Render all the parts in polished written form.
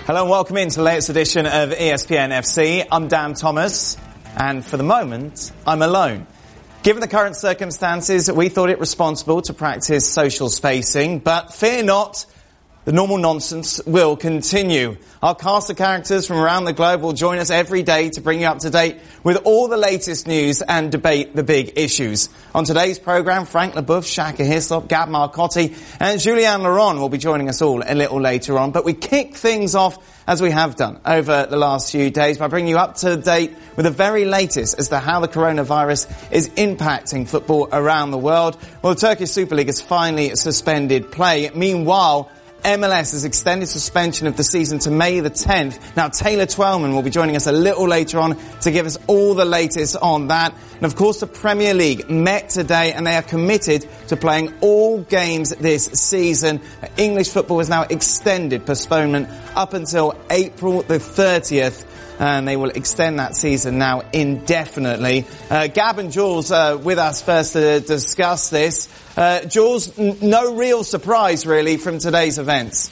Hello and welcome into the latest edition of ESPN FC. I'm Dan Thomas, and for the moment, I'm alone. Given the current circumstances, we thought it responsible to practice social spacing, but fear not, the normal nonsense will continue. Our cast of characters from around the globe will join us every day to bring you up to date with all the latest news and debate the big issues. On today's programme, Frank Leboeuf, Shaka Hislop, Gab Marcotti and Julien Laurent will be joining us all a little later on. But we kick things off, as we have done over the last few days, by bringing you up to date with the very latest as to how the coronavirus is impacting football around the world. Well, the Turkish Super League has finally suspended play. Meanwhile, MLS has extended suspension of the season to May the 10th. Now, Taylor Twellman will be joining us a little later on to give us all the latest on that. And of course, the Premier League met today and they are committed to playing all games this season. English football has now extended postponement up until April the 30th. And they will extend that season now indefinitely. Gab and Jules with us first to discuss this. Jules, no real surprise really from today's events.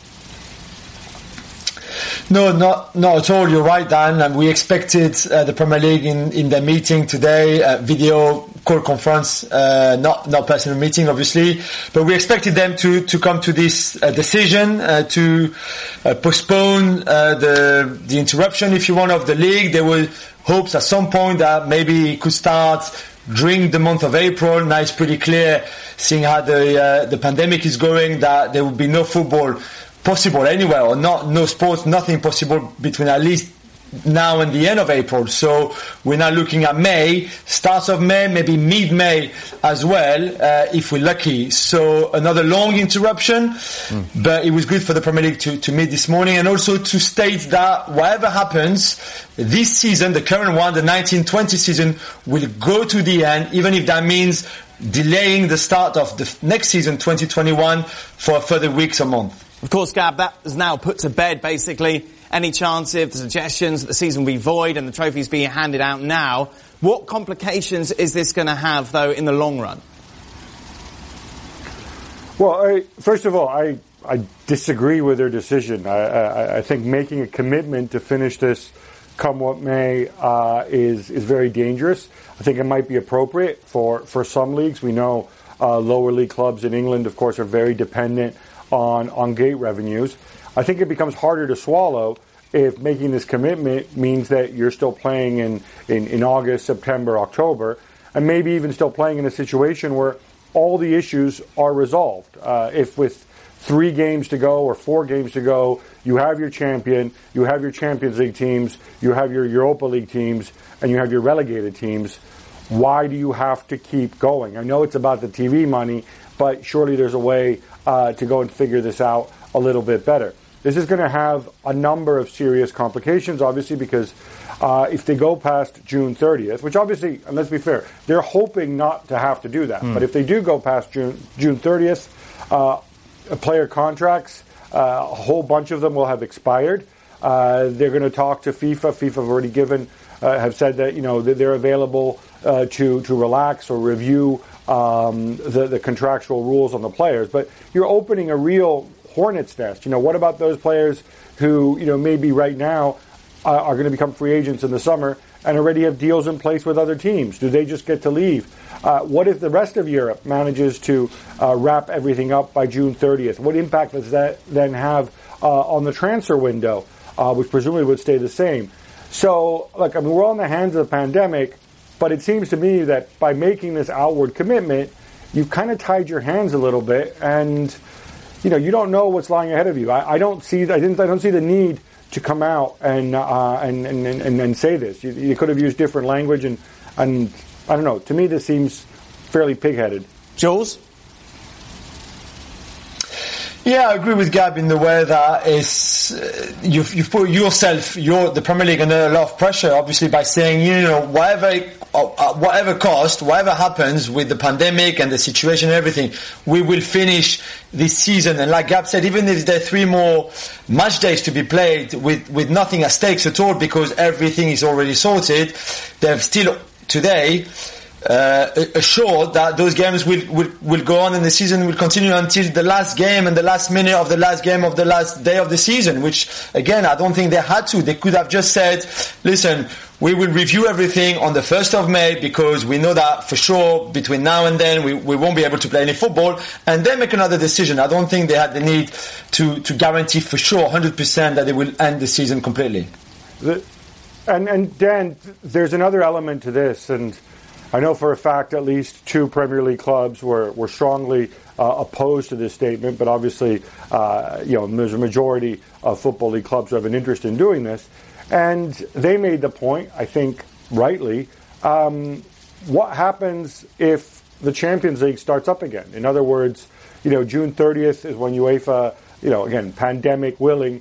No, not at all. You're right, Dan. And we expected the Premier League in their meeting today, video call conference, not personal meeting, obviously, but we expected them to come to this decision to postpone the interruption, if you want, of the league. There were hopes at some point that maybe it could start during the month of April. Now it's pretty clear, seeing how the pandemic is going, that there will be no football possible anywhere, or no sports, nothing possible between at least now and the end of April. So we're now looking at May, start of May, maybe mid-May as well, if we're lucky. So another long interruption, but it was good for the Premier League to meet this morning, and also to state that whatever happens, this season, the current one, the 19-20 season, will go to the end, even if that means delaying the start of the next season, 2021, for further weeks or months. Of course, Gab, that is now put to bed, basically. Any chance of the suggestions that the season will be void and the trophies being handed out now? What complications is this going to have, though, in the long run? Well, first of all, I disagree with their decision. I think making a commitment to finish this come what may is very dangerous. I think it might be appropriate for some leagues. We know lower league clubs in England, of course, are very dependent on gate revenues. I think it becomes harder to swallow if making this commitment means that you're still playing in August, September, October, and maybe even still playing in a situation where all the issues are resolved. If with 3 games to go or 4 games to go, you have your champion, you have your Champions League teams, you have your Europa League teams, and you have your relegated teams, why do you have to keep going? I know it's about the TV money, but surely there's a way to go and figure this out a little bit better. This is going to have a number of serious complications, obviously, because if they go past June 30th, which obviously, and let's be fair, they're hoping not to have to do that. But if they do go past June 30th, player contracts, a whole bunch of them will have expired. They're going to talk to FIFA. FIFA have already have said that, that they're available to relax or review the contractual rules on the players. But you're opening a real hornet's nest. What about those players who, maybe right now are going to become free agents in the summer and already have deals in place with other teams? Do they just get to leave? What if the rest of Europe manages to wrap everything up by June 30th? What impact does that then have on the transfer window, which presumably would stay the same? So, look, we're all in the hands of the pandemic, but it seems to me that by making this outward commitment, you've kind of tied your hands a little bit, and you don't know what's lying ahead of you. I don't see the need to come out and say this. You could have used different language, and I don't know. To me, this seems fairly pig-headed. Jules? Yeah, I agree with Gab in the way that you've put yourself, the Premier League, under a lot of pressure, obviously, by saying, whatever cost, whatever happens with the pandemic and the situation and everything, we will finish this season. And like Gab said, even if there are 3 more match days to be played with nothing at stakes at all because everything is already sorted, they've still today assured that those games will go on and the season will continue until the last game and the last minute of the last game of the last day of the season, which again, I don't think they had to. They could have just said, listen, we will review everything on the 1st of May because we know that for sure between now and then we won't be able to play any football, and then make another decision. I don't think they had the need to guarantee for sure 100% that they will end the season completely. And Dan, there's another element to this, and I know for a fact at least 2 Premier League clubs were strongly opposed to this statement, but obviously, there's a majority of Football League clubs who have an interest in doing this. And they made the point, I think rightly, what happens if the Champions League starts up again? In other words, June 30th is when UEFA, again, pandemic willing,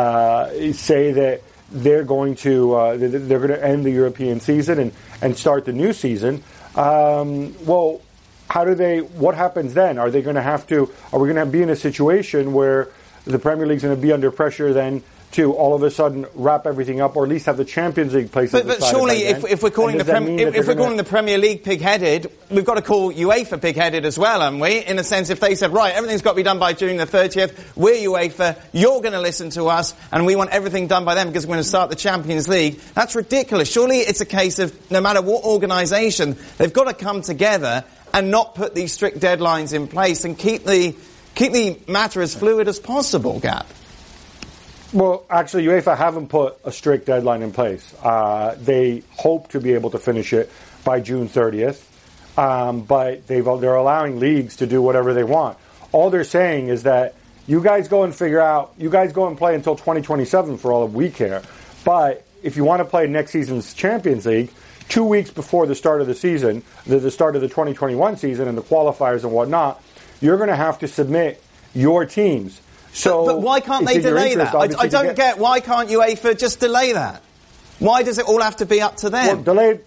say that they're going to end the European season and start the new season. Well, what happens then? Are we going to be in a situation where the Premier League's going to be under pressure then to all of a sudden wrap everything up, or at least have the Champions League places? But surely, if we're calling the Premier League pig-headed, we've got to call UEFA pig-headed as well, haven't we? In a sense, if they said, right, everything's got to be done by June the 30th, we're UEFA, you're going to listen to us, and we want everything done by them because we're going to start the Champions League. That's ridiculous. Surely it's a case of no matter what organisation, they've got to come together and not put these strict deadlines in place and keep the matter as fluid as possible, Gab. Well, actually, UEFA haven't put a strict deadline in place. They hope to be able to finish it by June 30th, but they're allowing leagues to do whatever they want. All they're saying is that you guys go and play until 2027 for all that we care. But if you want to play next season's Champions League, 2 weeks before the start of the season, the start of the 2021 season and the qualifiers and whatnot, you're going to have to submit your teams. But why can't they delay that? I don't get why can't UEFA just delay that? Why does it all have to be up to them? Well, delay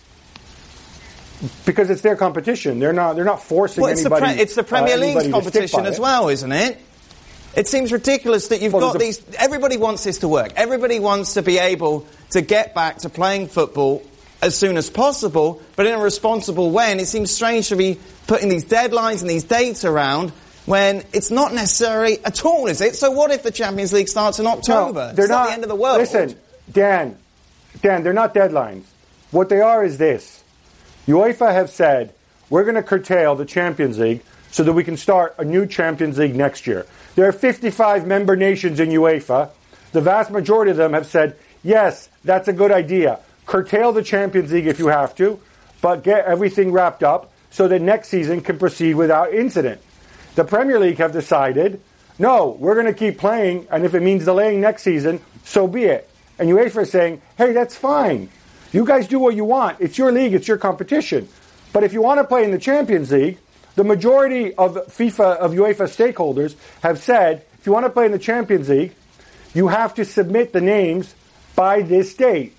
because it's their competition. They're not forcing anybody. It's the Premier League's competition as well, isn't it? It seems ridiculous that you've got these. Everybody wants this to work. Everybody wants to be able to get back to playing football as soon as possible, but in a responsible way. And it seems strange to be putting these deadlines and these dates around when it's not necessary at all, is it? So what if the Champions League starts in October? No, it's not the end of the world. Listen, Dan, they're not deadlines. What they are is this. UEFA have said, we're going to curtail the Champions League so that we can start a new Champions League next year. There are 55 member nations in UEFA. The vast majority of them have said, yes, that's a good idea. Curtail the Champions League if you have to, but get everything wrapped up so that next season can proceed without incident. The Premier League have decided, no, we're going to keep playing, and if it means delaying next season, so be it. And UEFA is saying, hey, that's fine. You guys do what you want. It's your league. It's your competition. But if you want to play in the Champions League, the majority of UEFA stakeholders have said, if you want to play in the Champions League, you have to submit the names by this date.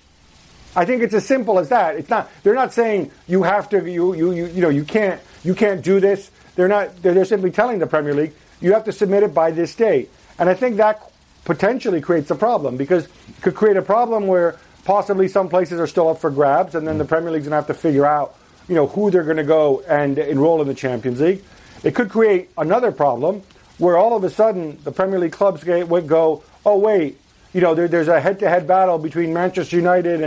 I think it's as simple as that. It's not. They're not saying you have to. You can't do this. They're simply telling the Premier League you have to submit it by this date. And I think that potentially creates a problem, because it could create a problem where possibly some places are still up for grabs, and then the Premier League's going to have to figure out, who they're going to go and enroll in the Champions League. It could create another problem where all of a sudden the Premier League clubs would go, oh wait, there's a head-to-head battle between Manchester United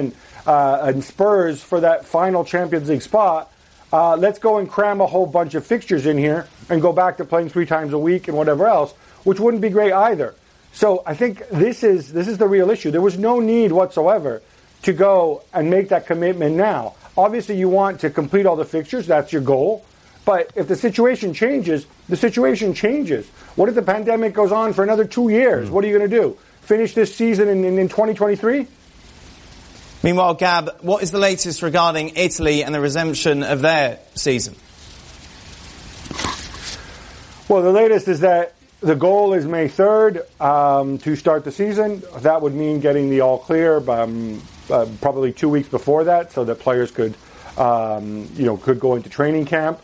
and Spurs for that final Champions League spot. Let's go and cram a whole bunch of fixtures in here and go back to playing 3 times a week and whatever else, which wouldn't be great either. So I think this is the real issue. There was no need whatsoever to go and make that commitment now. Obviously, you want to complete all the fixtures. That's your goal. But if the situation changes, the situation changes. What if the pandemic goes on for another 2 years? What are you going to do? Finish this season in 2023? Meanwhile, Gab, what is the latest regarding Italy and the resumption of their season? Well, the latest is that the goal is May 3rd to start the season. That would mean getting the all clear probably 2 weeks before that, so that players could go into training camp.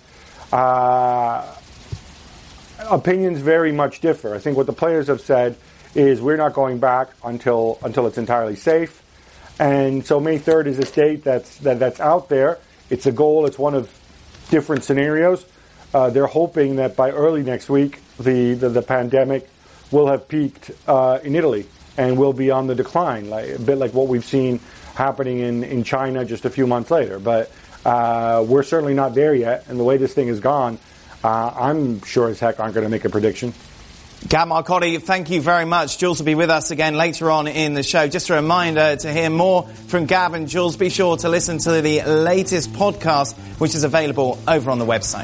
Opinions very much differ. I think what the players have said is we're not going back until it's entirely safe. And so May 3rd is a date that's out there. It's a goal. It's one of different scenarios. They're hoping that by early next week, the pandemic will have peaked in Italy and will be on the decline, like, a bit like what we've seen happening in China just a few months later. But we're certainly not there yet, and the way this thing has gone, I'm sure as heck aren't going to make a prediction. Gab Marcotti, thank you very much. Jules will be with us again later on in the show. Just a reminder, to hear more from Gab and Jules, be sure to listen to the latest podcast, which is available over on the website.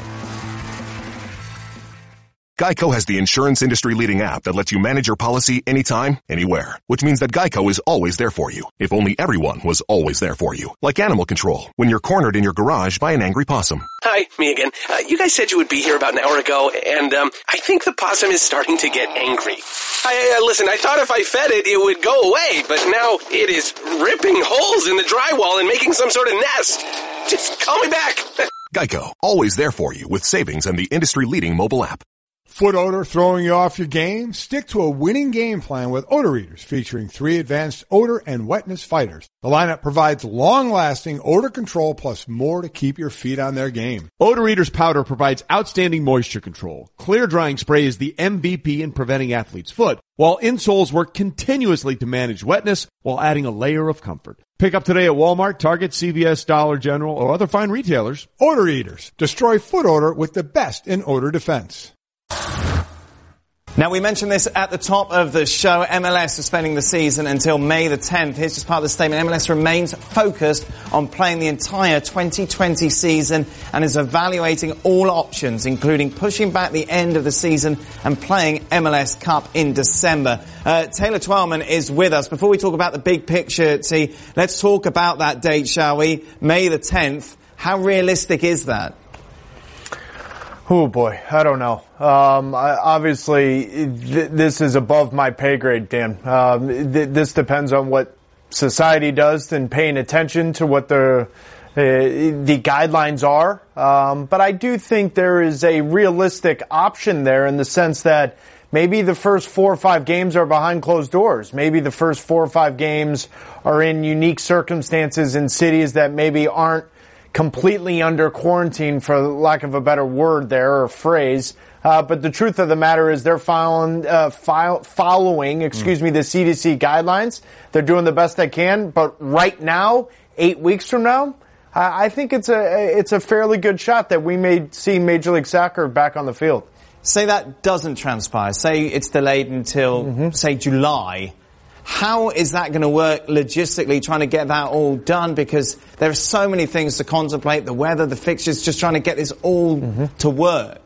Geico has the insurance industry-leading app that lets you manage your policy anytime, anywhere. Which means that Geico is always there for you. If only everyone was always there for you. Like animal control, when you're cornered in your garage by an angry possum. Hi, me again. You guys said you would be here about an hour ago, and I think the possum is starting to get angry. Listen, I thought if I fed it, it would go away, but now it is ripping holes in the drywall and making some sort of nest. Just call me back. Geico, always there for you with savings and the industry-leading mobile app. Foot odor throwing you off your game? Stick to a winning game plan with Odor Eaters, featuring 3 advanced odor and wetness fighters. The lineup provides long-lasting odor control plus more to keep your feet on their game. Odor Eaters powder provides outstanding moisture control. Clear drying spray is the MVP in preventing athlete's foot, while insoles work continuously to manage wetness while adding a layer of comfort. Pick up today at Walmart, Target, CVS, Dollar General, or other fine retailers. Odor Eaters. Destroy foot odor with the best in odor defense. Now, we mentioned this at the top of the show. MLS suspending the season until May the 10th. Here's just part of the statement. MLS remains focused on playing the entire 2020 season and is evaluating all options, including pushing back the end of the season and playing MLS Cup in December. Taylor Twellman is with us. Before we talk about the big picture, T, let's talk about that date, shall we? May the 10th. How realistic is that? Oh boy, I don't know. Obviously, this is above my pay grade, Dan. This depends on what society does and paying attention to what the guidelines are. But I do think there is a realistic option there in the sense that maybe the first 4 or 5 games are behind closed doors. Maybe the first 4 or 5 games are in unique circumstances in cities that maybe aren't completely under quarantine, for lack of a better word there or phrase. But the truth of the matter is they're following the CDC guidelines. They're doing the best they can. But right now, 8 weeks from now, I think it's a fairly good shot that we may see Major League Soccer back on the field. Say that doesn't transpire. Say it's delayed until, say, July. How is that going to work logistically, trying to get that all done? Because there are so many things to contemplate, the weather, the fixtures, just trying to get this all to work.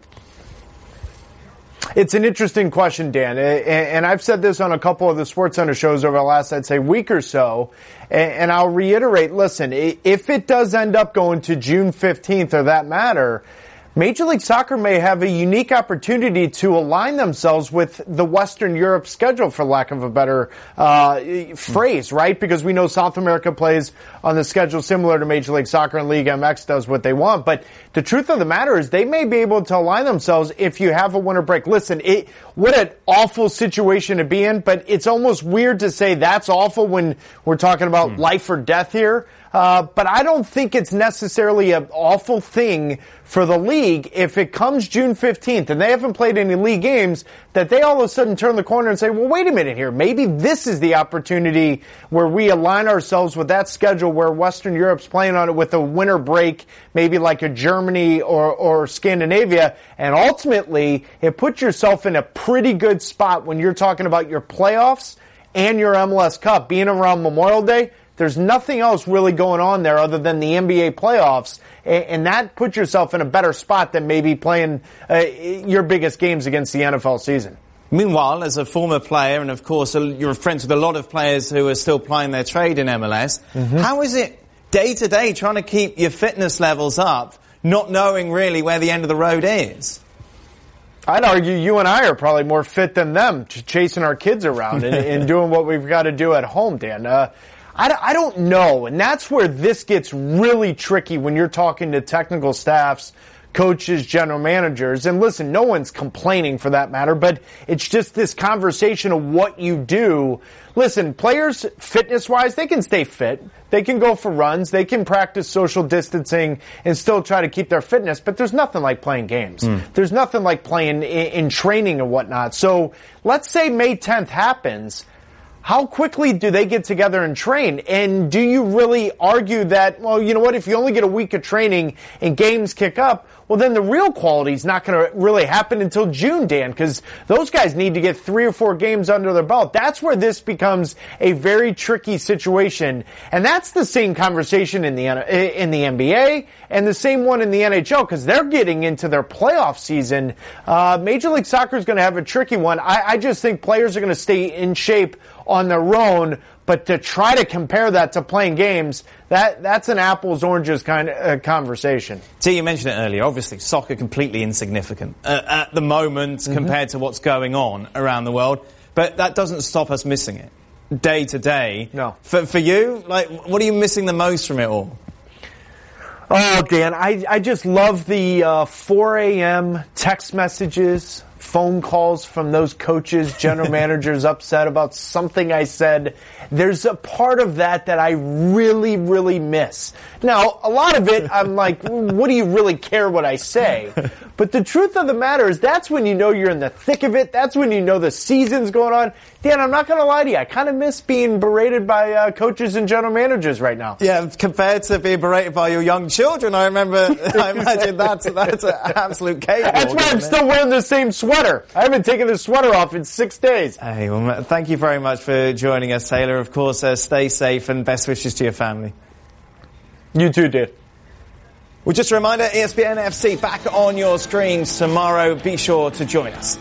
It's an interesting question, Dan. And I've said this on a couple of the SportsCenter shows over the last, I'd say, week or so. And I'll reiterate, listen, if it does end up going to June 15th or that matter, Major League Soccer may have a unique opportunity to align themselves with the Western Europe schedule, for lack of a better phrase, right? Because we know South America plays on the schedule similar to Major League Soccer, and League MX does what they want. But the truth of the matter is they may be able to align themselves if you have a winter break. Listen, what an awful situation to be in, but it's almost weird to say that's awful when we're talking about life or death here. But I don't think it's necessarily an awful thing for the league if it comes June 15th and they haven't played any league games, that they all of a sudden turn the corner and say, well, wait a minute here. Maybe this is the opportunity where we align ourselves with that schedule where Western Europe's playing on it with a winter break, maybe like a Germany or Scandinavia. And ultimately, it puts yourself in a pretty good spot when you're talking about your playoffs and your MLS Cup being around Memorial Day. There's nothing else really going on there other than the NBA playoffs, and that puts yourself in a better spot than maybe playing your biggest games against the NFL season. Meanwhile, as a former player, and of course you're friends with a lot of players who are still plying their trade in MLS, how is it day to day trying to keep your fitness levels up, not knowing really where the end of the road is? I'd argue you and I are probably more fit than them, chasing our kids around and doing what we've got to do at home, Dan. I don't know, and that's where this gets really tricky when you're talking to technical staffs, coaches, general managers. And listen, no one's complaining for that matter, but it's just this conversation of what you do. Listen, players, fitness-wise, they can stay fit. They can go for runs. They can practice social distancing and still try to keep their fitness. But there's nothing like playing games. There's nothing like playing in training and whatnot. So let's say May 10th happens. How quickly do they get together and train? And do you really argue that, well, you know what, if you only get a week of training and games kick up, well, then the real quality is not going to really happen until June, Dan, because those guys need to get 3 or 4 games under their belt. That's where this becomes a very tricky situation. And that's the same conversation in the NBA and the same one in the NHL, because they're getting into their playoff season. Major League Soccer is going to have a tricky one. I just think players are going to stay in shape on their own, but to try to compare that to playing games, that's an apples oranges kind of conversation. So you mentioned it earlier. Obviously, soccer completely insignificant at the moment compared to what's going on around the world. But that doesn't stop us missing it day to day. No. For you, like, what are you missing the most from it all? Oh, Dan, I just love the 4 a.m. text messages, phone calls from those coaches, general managers upset about something I said. There's a part of that I really, really miss. Now, a lot of it, I'm like, what do you really care what I say? But the truth of the matter is that's when you know you're in the thick of it. That's when you know the season's going on. Dan, I'm not going to lie to you. I kind of miss being berated by coaches and general managers right now. Yeah, compared to being berated by your young children, I imagine that's an absolute cakewalk. That's why I'm still wearing the same sweater. I haven't taken this sweater off in 6 days. Hey, well, thank you very much for joining us, Taylor. Of course, stay safe and best wishes to your family. You too, dude. Well, just a reminder, ESPN FC back on your screens tomorrow. Be sure to join us.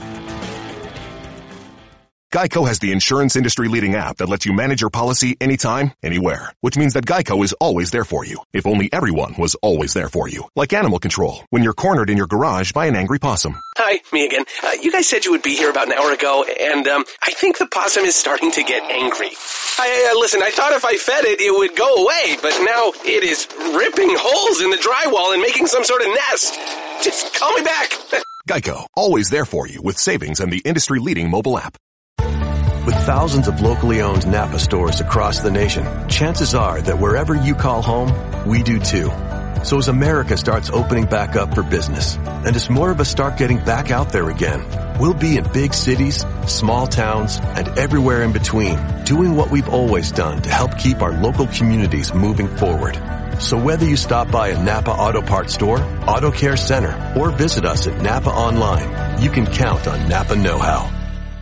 Geico has the insurance industry-leading app that lets you manage your policy anytime, anywhere. Which means that Geico is always there for you. If only everyone was always there for you. Like Animal Control, when you're cornered in your garage by an angry possum. Hi, me again. You guys said you would be here about an hour ago, and I think the possum is starting to get angry. Listen, I thought if I fed it, it would go away, but now it is ripping holes in the drywall and making some sort of nest. Just call me back. Geico, always there for you with savings and the industry-leading mobile app. With thousands of locally owned Napa stores across the nation, chances are that wherever you call home, we do too. So as America starts opening back up for business, and as more of us start getting back out there again, we'll be in big cities, small towns, and everywhere in between, doing what we've always done to help keep our local communities moving forward. So whether you stop by a Napa Auto Parts store, Auto Care Center, or visit us at Napa Online, you can count on Napa Know-How.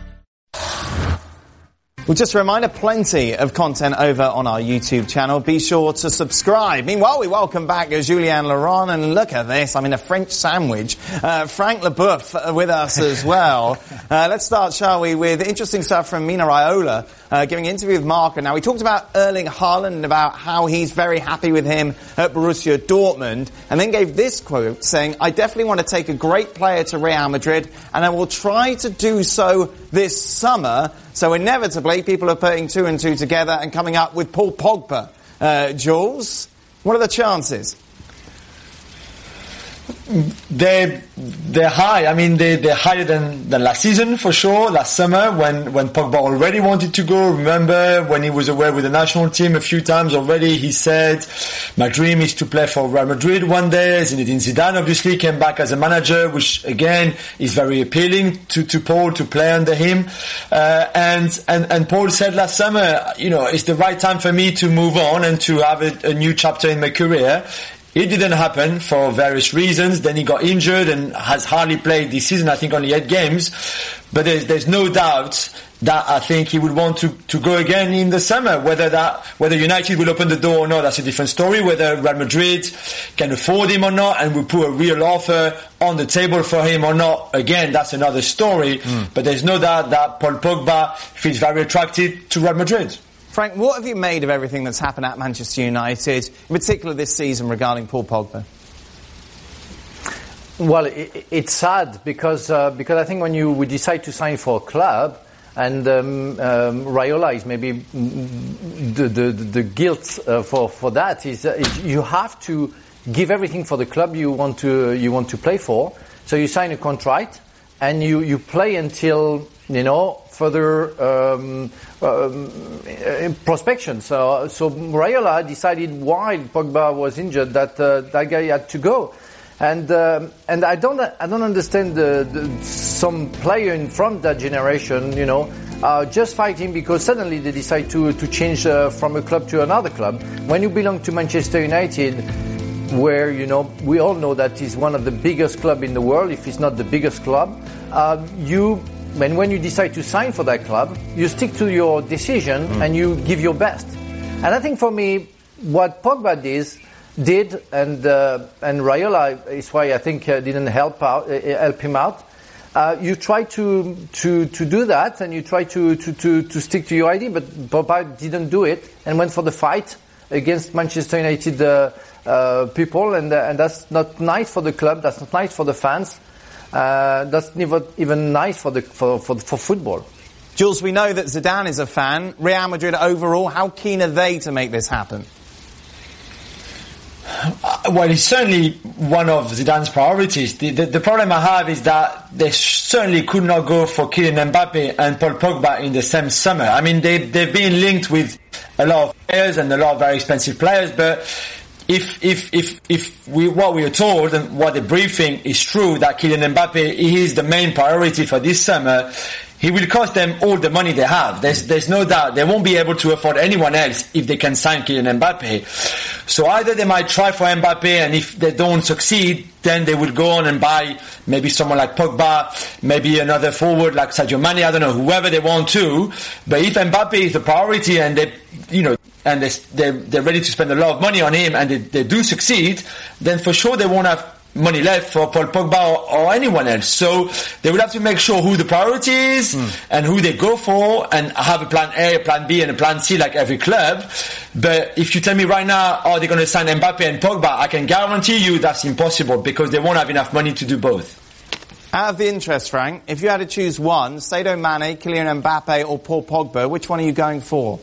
Well, just a reminder, plenty of content over on our YouTube channel. Be sure to subscribe. Meanwhile, we welcome back Julien Laurent, and look at this. I'm in a French sandwich. Frank Leboeuf with us as well. Let's start, shall we, with interesting stuff from Mino Raiola, giving an interview with Marca. Now, we talked about Erling Haaland and about how he's very happy with him at Borussia Dortmund, and then gave this quote saying, "I definitely want to take a great player to Real Madrid, and I will try to do so this summer." So inevitably, people are putting 2 and 2 together and coming up with Paul Pogba. Jules, what are the chances? They're high. I mean, they're higher than last season for sure. Last summer, when Pogba already wanted to go. Remember when he was away with the national team a few times already? He said, "My dream is to play for Real Madrid one day." Zinedine Zidane obviously came back as a manager, which again is very appealing to Paul to play under him. And Paul said last summer, it's the right time for me to move on and to have a new chapter in my career. It didn't happen for various reasons. Then he got injured and has hardly played this season. I think only 8 games. But there's no doubt that I think he would want to go again in the summer. Whether United will open the door or not, that's a different story. Whether Real Madrid can afford him or not and will put a real offer on the table for him or not, again, that's another story. But there's no doubt that Paul Pogba feels very attracted to Real Madrid. Frank, what have you made of everything that's happened at Manchester United, in particular this season regarding Paul Pogba? Well, it's sad because I think when we decide to sign for a club, and Raiola is maybe the guilt for that is you have to give everything for the club you want to play for. So you sign a contract and you play until further prospection. So Raiola decided while Pogba was injured that that guy had to go. And I don't understand some player in from that generation, just fighting because suddenly they decide to change from a club to another club. When you belong to Manchester United, where we all know that is one of the biggest club in the world, if it's not the biggest club, when you decide to sign for that club, you stick to your decision and you give your best. And I think for me, what Pogba did and Raiola is why I think didn't help him out. You try to do that and you try to stick to your idea, but Pogba didn't do it and went for the fight against Manchester United people, and that's not nice for the club. That's not nice for the fans. That's never even nice for football. Jules, we know that Zidane is a fan. Real Madrid overall, how keen are they to make this happen? Well, it's certainly one of Zidane's priorities. The problem I have is that they certainly could not go for Kylian Mbappe and Paul Pogba in the same summer. I mean, they've been linked with a lot of players and a lot of very expensive players, but if what we are told and what the briefing is true, that Kylian Mbappe is the main priority for this summer, he will cost them all the money they have. There's no doubt. They won't be able to afford anyone else if they can sign Kylian Mbappe. So either they might try for Mbappe, and if they don't succeed, then they will go on and buy maybe someone like Pogba, maybe another forward like Sadio Mane, I don't know, whoever they want to. But if Mbappe is the priority and they're ready to spend a lot of money on him and they do succeed, then for sure they won't have money left for Paul Pogba or anyone else. So they will have to make sure who the priority is and who they go for, and have a plan A, a plan B and a plan C like every club. But if you tell me right now, are they going to sign Mbappe and Pogba, I can guarantee you that's impossible because they won't have enough money to do both. Out of the interest, Frank, if you had to choose one, Sadio Mane, Kylian Mbappe or Paul Pogba, which one are you going for?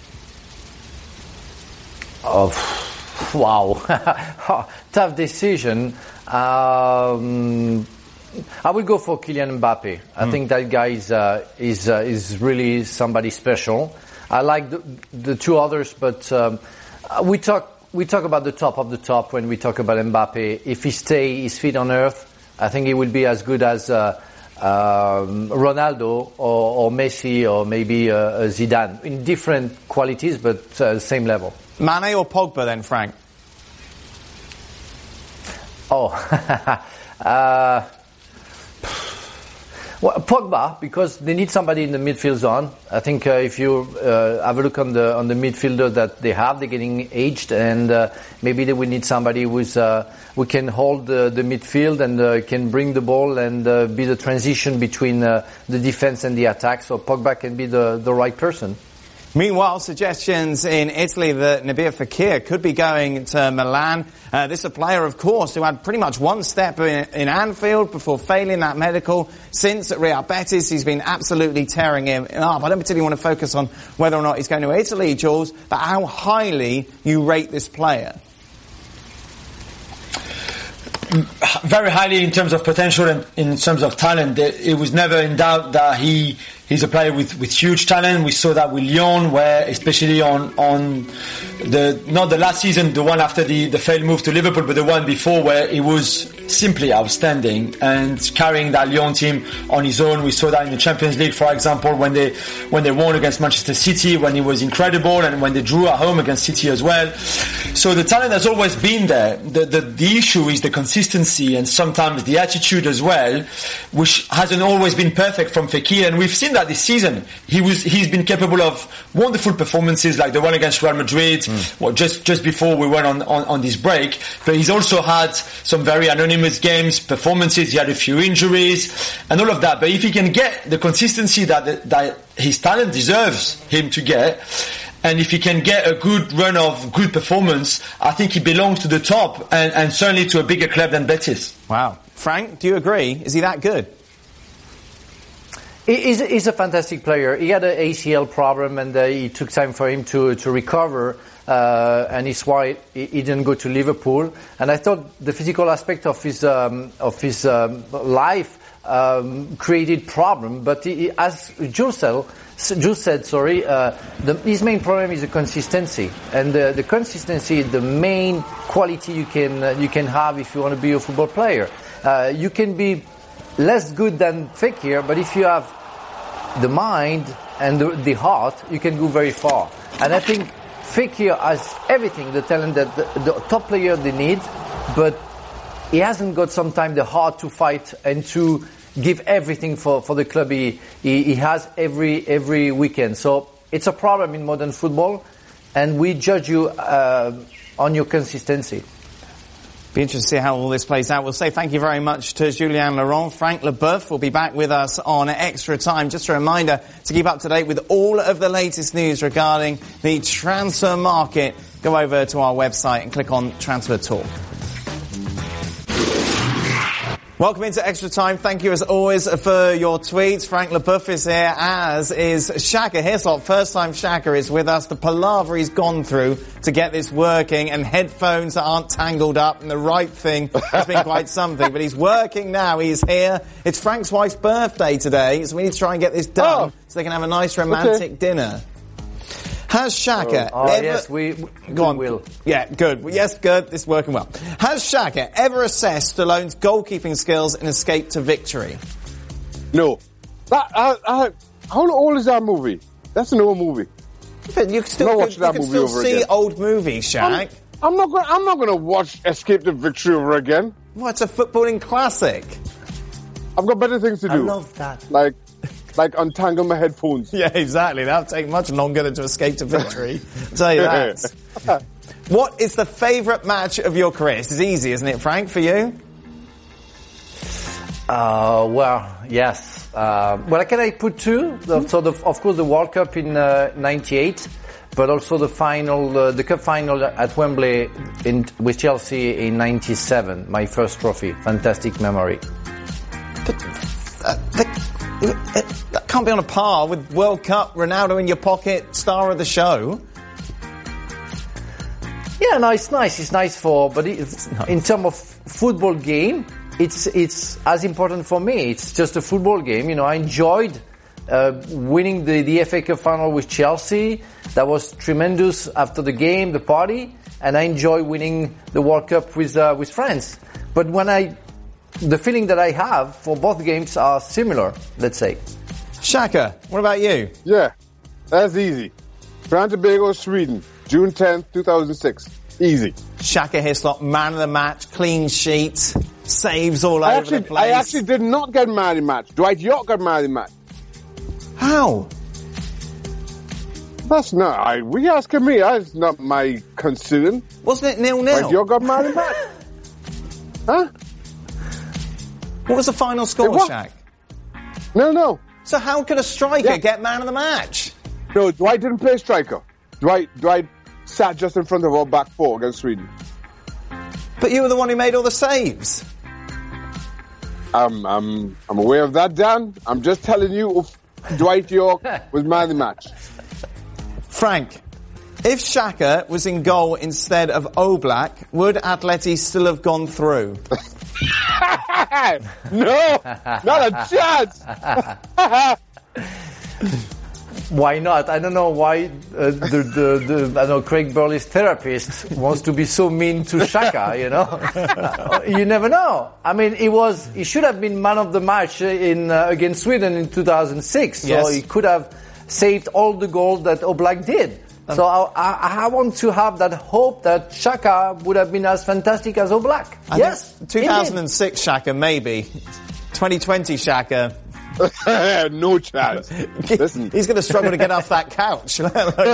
Oh, wow. Tough decision. I will go for Kylian Mbappe. I think that guy is really somebody special. I like the two others, but we talk about the top of the top when we talk about Mbappe. If he stays his feet on earth, I think he will be as good as Ronaldo or Messi or maybe Zidane in different qualities, but same level. Mane or Pogba then, Frank? Well, Pogba, because they need somebody in the midfield zone. I think if you have a look on the midfielder that they have, they're getting aged, and maybe they will need somebody who can hold the midfield and can bring the ball and be the transition between the defense and the attack. So Pogba can be the right person. Meanwhile, suggestions in Italy that Nabil Fekir could be going to Milan. This is a player, of course, who had pretty much one step in Anfield before failing that medical. Since at Real Betis, he's been absolutely tearing him up. I don't particularly want to focus on whether or not he's going to Italy, Jules, but how highly you rate this player. Very highly in terms of potential and in terms of talent. It was never in doubt that he's a player with huge talent. We saw that with Lyon, where especially on not the last season, the one after the failed move to Liverpool, but the one before, where he was simply outstanding and carrying that Lyon team on his own. We saw that in the Champions League, for example, when they won against Manchester City, when he was incredible, and when they drew at home against City as well. So the talent has always been there. The issue is the consistency and sometimes the attitude as well, which hasn't always been perfect from Fekir, and we've seen that this season. He's been capable of wonderful performances like the one against Real Madrid, just before we went on this break, but he's also had some very anonymous games, performances. He had a few injuries and all of that, but if he can get the consistency that his talent deserves him to get, and if he can get a good run of good performance, I think he belongs to the top and certainly to a bigger club than Betis. Wow. Frank, do you agree? Is he that good? He's a fantastic player. He had an ACL problem, and it took time for him to recover. And it's why he didn't go to Liverpool. And I thought the physical aspect of his life created problem. But as Jules said, his main problem is the consistency, and the consistency is the main quality you can have if you want to be a football player. You can be less good than Fekir, but if you have the mind and the heart, you can go very far. And I think Fekir has everything, the talent that the top player they need, but he hasn't got sometimes the heart to fight and to give everything for the club he has every weekend. So it's a problem in modern football, and we judge you on your consistency. Be interested to see how all this plays out. We'll say thank you very much to Julien Laurent. Frank Leboeuf will be back with us on Extra Time. Just a reminder to keep up to date with all of the latest news regarding the transfer market. Go over to our website and click on Transfer Talk. Welcome into Extra Time. Thank you as always for your tweets. Frank Leboeuf is here, as is Shaka Hislop. First time Shaka is with us. The palaver he's gone through to get this working, and headphones that aren't tangled up and the right thing has been quite something. But he's working now. He's here. It's Frank's wife's birthday today, so we need to try and get this done so they can have a nice romantic dinner. Has Shaka ever... yes, we will. Yeah, good. Yes, good. This is working well. Has Shaka ever assessed Stallone's goalkeeping skills and escaped to victory? No. How old is that movie? That's an old movie. But you can still see old movies, Shaq. I'm not going to watch Escape to Victory over again. Well, it's a footballing classic. I've got better things to do. I love that. Like untangle my headphones. Yeah, exactly. That'll take much longer than to escape to victory. I'll tell you that. What is the favourite match of your career? This is easy, isn't it, Frank, for you? Well, yes. Well, can I put two? So, of course, the World Cup in '98, but also the final, the cup final at Wembley with Chelsea in '97. My first trophy. Fantastic memory. But that can't be on a par with World Cup, Ronaldo in your pocket, star of the show. Yeah, no, it's nice. It's nice but in terms of football game, it's as important for me. It's just a football game. You know, I enjoyed winning the FA Cup final with Chelsea. That was tremendous after the game, the party, and I enjoy winning the World Cup with France. But the feeling that I have for both games are similar, let's say. Shaka, what about you? Yeah, that's easy. France and Tobago, Sweden, June 10th, 2006. Easy. Shaka Hislop, man of the match, clean sheet, saves all over the place. I actually did not get man of the match. Dwight York got man of the match. How? That's not... we asking me. That's not my concern. Wasn't it 0-0? Dwight York got man of the match. Huh? What was the final score, Shaq? 0-0. So how could a striker get man of the match? No, Dwight didn't play striker. Dwight sat just in front of our back four against Sweden. But you were the one who made all the saves. I'm aware of that, Dan. I'm just telling you, Dwight York was man of the match. Frank, if Shaka was in goal instead of Oblak, would Atleti still have gone through? No, not a chance. Why not? I don't know why I don't know, Craig Burley's therapist wants to be so mean to Shaka, you know. You never know. I mean, he should have been man of the match against Sweden in 2006. So he could have saved all the goals that Oblak did. So I want to have that hope that Shaka would have been as fantastic as Oblak. Yes. 2006 Shaka, maybe. 2020 Shaka. No chance. Listen. He's going to struggle to get off that couch. Hey,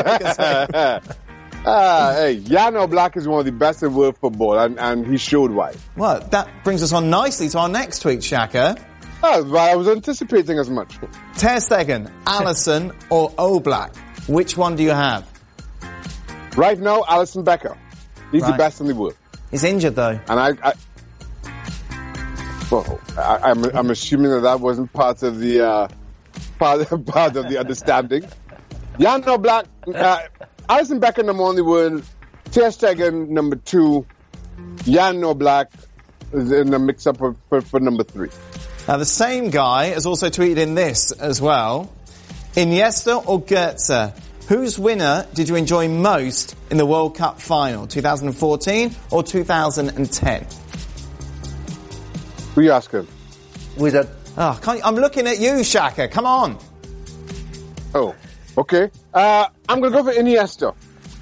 Jan Oblak is one of the best in world football, and he showed why. Well, that brings us on nicely to our next tweet, Shaka. Oh, well, I was anticipating as much. Ter Stegen, Alisson or Oblak? Which one do you have? Right now, Alisson Becker. He's the best in the world. He's injured though. And I'm assuming that wasn't part of the part of the understanding. Jan Oblak, Alisson Becker number 1 in the world, Ter Stegen number 2, Jan Oblak is in the mix-up for number 3. Now, the same guy has also tweeted in this as well. Iniesta or Goetze? Whose winner did you enjoy most in the World Cup final, 2014 or 2010? Who are you asking? With that. Oh, I'm looking at you, Shaka. Come on. Oh, okay. I'm going to go for Iniesta.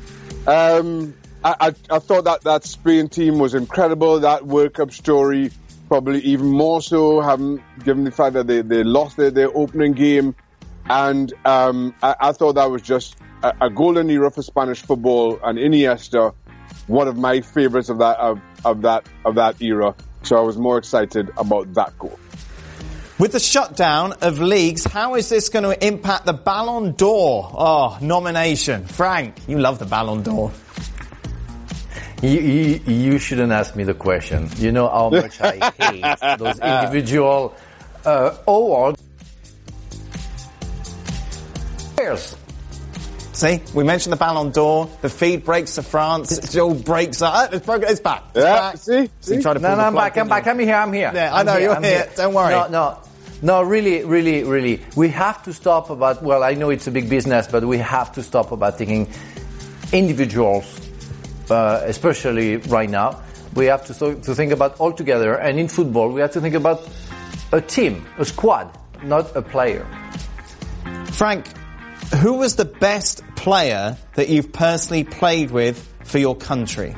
I thought that Spain team was incredible. That World Cup story, probably even more so, given the fact that they lost their opening game. And I thought that was just a golden era for Spanish football, and Iniesta, one of my favourites of that era. So I was more excited about that goal. With the shutdown of leagues, how is this going to impact the Ballon d'Or nomination? Frank, you love the Ballon d'Or. You shouldn't ask me the question. You know how much I hate those individual awards. See, we mentioned the Ballon d'Or. The feed breaks to France. It all breaks up. It's broken. It's back. It's back. See? I'm back. I'm here. Yeah, I know you're here. Don't worry. No, really. We have to stop about, well, I know it's a big business, but we have to stop about thinking individuals, especially right now. We have to think about all together. And in football, we have to think about a team, a squad, not a player. Frank, who was the best player that you've personally played with for your country?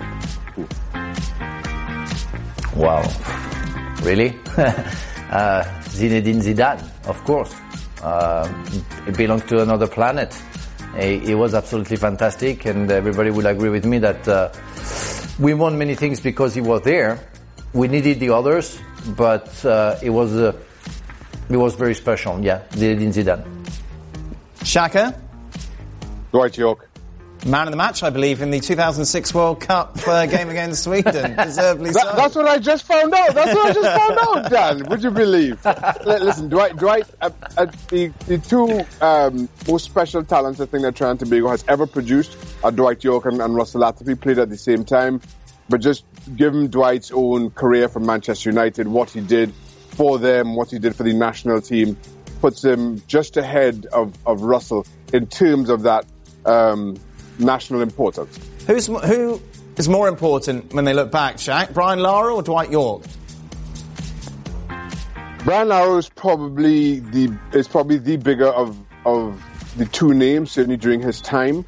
Wow. Really? Zinedine Zidane, of course. He belongs to another planet. He was absolutely fantastic, and everybody will agree with me that we won many things because he was there. We needed the others, but it was very special. Yeah, Zinedine Zidane. Shaka? Dwight York. Man of the match, I believe, in the 2006 World Cup game against Sweden. Deservedly so. That's what I just found out. Dan. Would you believe? Listen, Dwight, the two most special talents I think that Trinidad and Tobago has ever produced are Dwight York and Russell Latapy, played at the same time. But just given Dwight's own career for Manchester United, what he did for them, what he did for the national team, puts him just ahead of Russell in terms of that national importance. Who is more important when they look back, Shaq? Brian Lara or Dwight York? Brian Lara is probably the bigger of the two names, certainly during his time.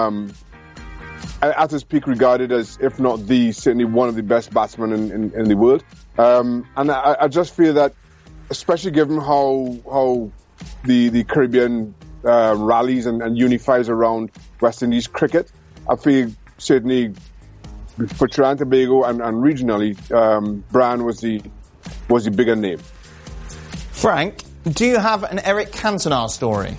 At his peak, regarded as, if not certainly one of the best batsmen in the world. And I just feel that, especially given how the Caribbean rallies and unifies around West Indies cricket, I feel certainly for Trinidad and Tobago and regionally, Brian was the bigger name. Frank, do you have an Eric Cantona story?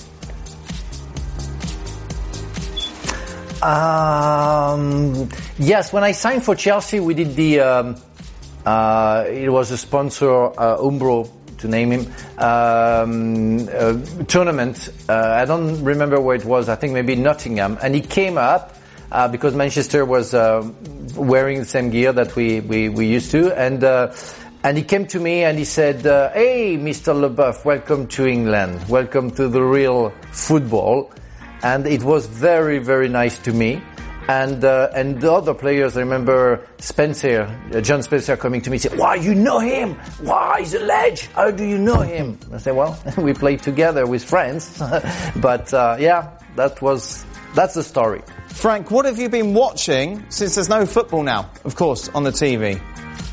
Yes, when I signed for Chelsea, we did it was a sponsor, Umbro, to name him, tournament. I don't remember where it was. I think maybe Nottingham. And he came up because Manchester was wearing the same gear that we used to. And he came to me and he said, "Hey, Mr. Leboeuf, welcome to England. Welcome to the real football." And it was very, very nice to me. And the other players, I remember John Spencer coming to me and said, "Wow, you know him? Wow, he's a legend. How do you know him?" I said, "Well, we played together with friends." But, yeah, that's the story. Frank, what have you been watching since there's no football now, of course, on the TV?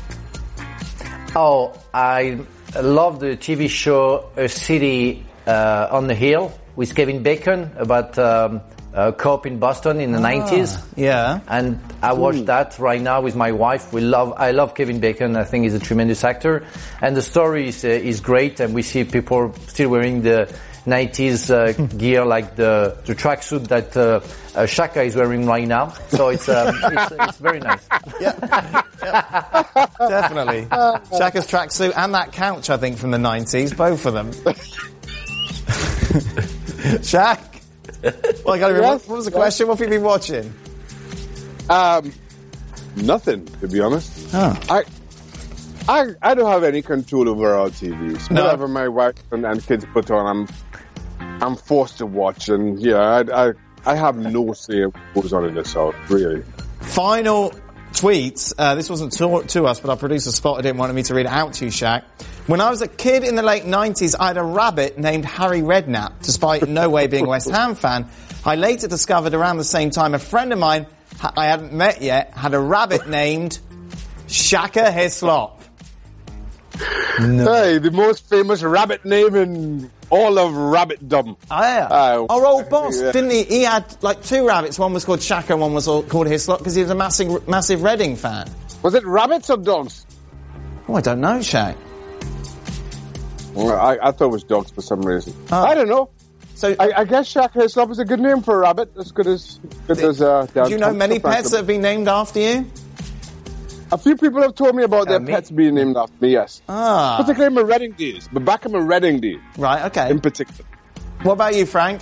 Oh, I love the TV show A City on the Hill with Kevin Bacon about Co-op in Boston in the 90s. Yeah. And I watch that right now with my wife. I love Kevin Bacon. I think he's a tremendous actor. And the story is great, and we see people still wearing the 90s gear, like the tracksuit that Shaka is wearing right now. So it's very nice. Yeah. Definitely. Shaka's tracksuit and that couch, I think, from the 90s, both of them. Shaq? Well, I gotta remember, what was the question? What have you been watching? Nothing, to be honest. Oh. I don't have any control over our TVs. No. Whatever my wife and kids put on, I'm forced to watch, and I have no say in what goes on in this house, really. Final tweets. This wasn't to us, but our producer spotted it and wanted me to read it out to you, Shaq. When I was a kid in the late 90s, I had a rabbit named Harry Redknapp, despite in no way being a West Ham fan. I later discovered around the same time a friend of mine I hadn't met yet had a rabbit named Shaka Hislop. No. Hey, the most famous rabbit name in all of rabbitdom. Oh, yeah. Our old boss, didn't he? He had like 2 rabbits. One was called Shaka and one was called Hislop because he was a massive Reading fan. Was it rabbits or dogs? Oh, I don't know, Shaq. Well, I thought it was dogs for some reason. I don't know. So I guess Shaka Hislop is a good name for a rabbit. As good as do you know many pets that have been named after you? A few people have told me about their pets being named after me, yes. Particularly in my Reading days. But back in my Reading days. Right, okay. In particular. What about you, Frank?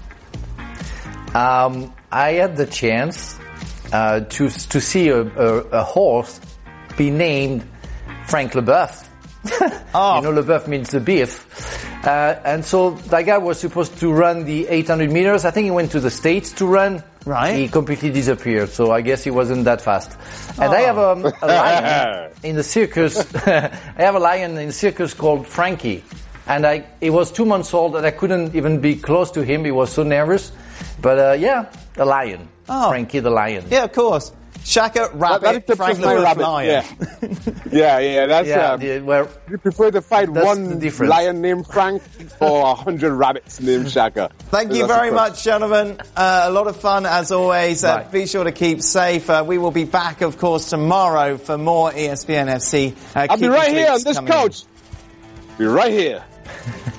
I had the chance to see a horse be named Frank Leboeuf. Oh. You know, Leboeuf means the beef. And so that guy was supposed to run the 800 meters. I think he went to the States to run. Right. He completely disappeared, so I guess he wasn't that fast. And I have a lion in the circus. I have a lion in the circus called Frankie. And he was 2 months old and I couldn't even be close to him. He was so nervous. But a lion. Oh. Frankie the lion. Yeah, of course. Shaka, rabbit, Frank the rabbit. lion. Yeah, that's you prefer to fight one lion named Frank or 100 rabbits named Shaka. Thank you very much, gentlemen. A lot of fun as always. Right. Be sure to keep safe. We will be back, of course, tomorrow for more ESPN FC. I'll be right here on this couch. Be right here.